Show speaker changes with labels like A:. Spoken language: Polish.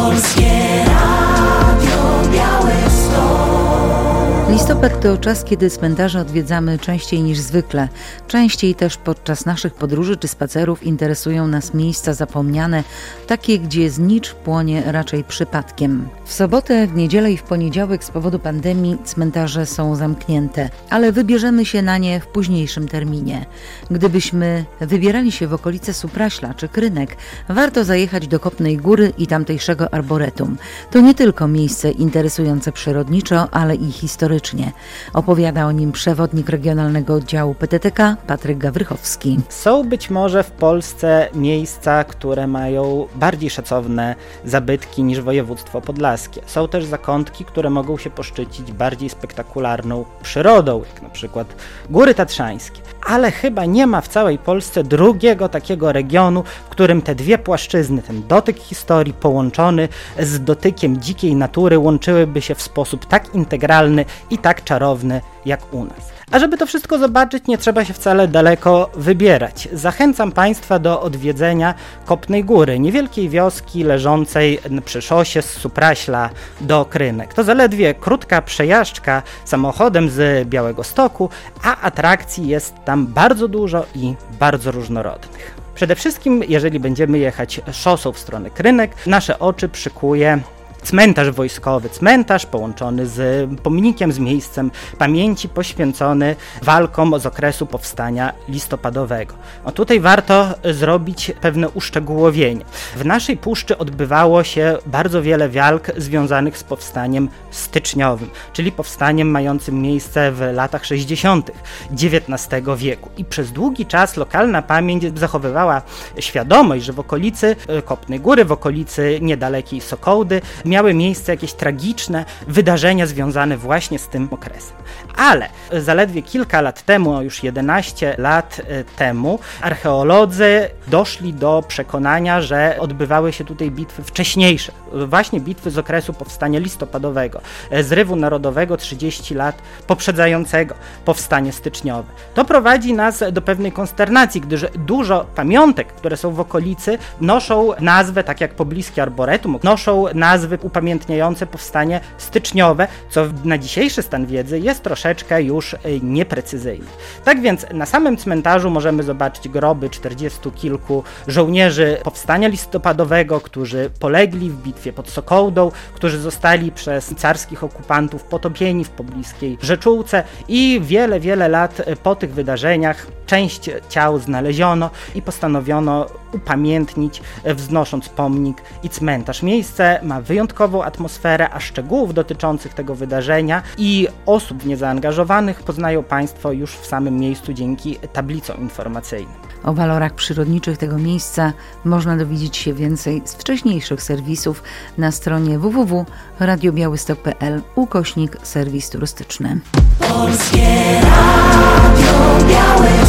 A: Listopad to czas, kiedy cmentarze odwiedzamy częściej niż zwykle. Częściej też podczas naszych podróży czy spacerów interesują nas miejsca zapomniane, takie, gdzie znicz płonie raczej przypadkiem. W sobotę, w niedzielę i w poniedziałek z powodu pandemii cmentarze są zamknięte, ale wybierzemy się na nie w późniejszym terminie. Gdybyśmy wybierali się w okolice Supraśla czy Krynek, warto zajechać do Kopnej Góry i tamtejszego arboretum. To nie tylko miejsce interesujące przyrodniczo, ale i historycznie. Opowiada o nim przewodnik Regionalnego Oddziału PTTK Patryk Gawrychowski.
B: Są być może w Polsce miejsca, które mają bardziej szacowne zabytki niż województwo podlaskie. Są też zakątki, które mogą się poszczycić bardziej spektakularną przyrodą, jak na przykład Góry Tatrzańskie. Ale chyba nie ma w całej Polsce drugiego takiego regionu, w którym te dwie płaszczyzny, ten dotyk historii połączony z dotykiem dzikiej natury łączyłyby się w sposób tak integralny i tak czarowny jak u nas. A żeby to wszystko zobaczyć, nie trzeba się wcale daleko wybierać. Zachęcam Państwa do odwiedzenia Kopnej Góry, niewielkiej wioski leżącej przy szosie z Supraśla do Krynek. To zaledwie krótka przejażdżka samochodem z Białegostoku, a atrakcji jest tam bardzo dużo i bardzo różnorodnych. Przede wszystkim, jeżeli będziemy jechać szosą w stronę Krynek, nasze oczy przykuje cmentarz wojskowy, cmentarz połączony z pomnikiem, z miejscem pamięci, poświęcony walkom z okresu powstania listopadowego. Tutaj warto zrobić pewne uszczegółowienie. W naszej puszczy odbywało się bardzo wiele walk związanych z powstaniem styczniowym, czyli powstaniem mającym miejsce w latach 60. XIX wieku. I przez długi czas lokalna pamięć zachowywała świadomość, że w okolicy Kopnej Góry, w okolicy niedalekiej Sokołdy miały miejsce jakieś tragiczne wydarzenia związane właśnie z tym okresem. Ale zaledwie kilka lat temu, już 11 lat temu, archeolodzy doszli do przekonania, że odbywały się tutaj bitwy wcześniejsze, właśnie bitwy z okresu powstania listopadowego, zrywu narodowego 30 lat poprzedzającego powstanie styczniowe. To prowadzi nas do pewnej konsternacji, gdyż dużo pamiątek, które są w okolicy, noszą nazwę, tak jak pobliskie arboretum, noszą nazwy upamiętniające powstanie styczniowe, co na dzisiejszy stan wiedzy jest troszeczkę już nieprecyzyjne. Tak więc na samym cmentarzu możemy zobaczyć groby 40 kilku żołnierzy powstania listopadowego, którzy polegli w bitwie pod Sokołdą, którzy zostali przez carskich okupantów potopieni w pobliskiej Rzeczółce i wiele lat po tych wydarzeniach część ciał znaleziono i postanowiono upamiętnić, wznosząc pomnik i cmentarz. Miejsce ma wyjątkową atmosferę, a szczegółów dotyczących tego wydarzenia i osób w nie zaangażowanych poznają Państwo już w samym miejscu dzięki tablicom informacyjnym.
A: O walorach przyrodniczych tego miejsca można dowiedzieć się więcej z wcześniejszych serwisów na stronie www.radiobiałystok.pl/serwis turystyczny. Polskie Radio Białystok.